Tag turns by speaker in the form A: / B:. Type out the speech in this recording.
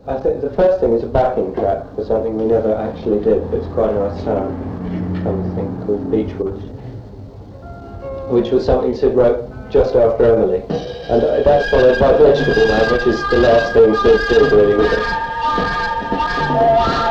A: I think the first thing is a backing track for something we never actually did, but it's quite a nice sound. Something called Beechwood, which was something Sid wrote just after Emily. And that's followed by Vegetable Man, which is the last thing Sid did really with it.